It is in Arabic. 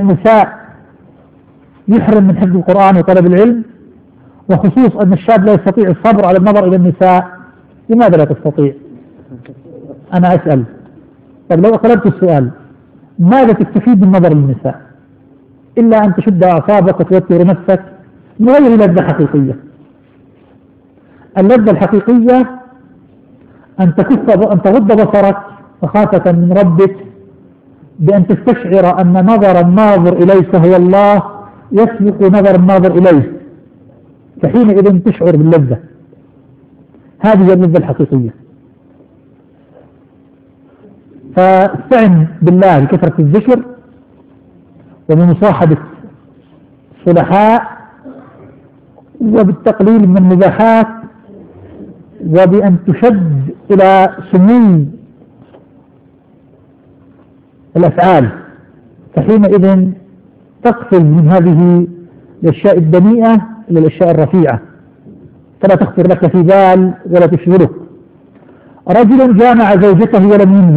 النساء يحرم من حفظ القرآن وطلب العلم، وخصوص أن الشاب لا يستطيع الصبر على النظر إلى النساء، لماذا لا تستطيع؟ أنا أسأل. طب لو أقلبت السؤال، ماذا تستفيد من النظر للنساء إلا أن تشد أعصابك وتوتر نفسك من غير لذة حقيقية؟ اللذة الحقيقية أن تغض بصرك مخافة من ربك، بأن تستشعر أن نظر الناظر إليك هو الله يسبق نظر الناظر إليه، فحينئذ تشعر باللذة. هذه هي اللذة الحقيقية. فاستعن بالله بكثرة الذكر وبمصاحبة الصلحاء وبالتقليل من المباحات، وبأن تشد إلى سمو الأفعال، فحينئذ تقفل من هذه الأشياء الدنيئة إلى الأشياء الرفيعة، فلا تخطر لك في بال ولا تشغلك. رجل جامع زوجته ولم ينزل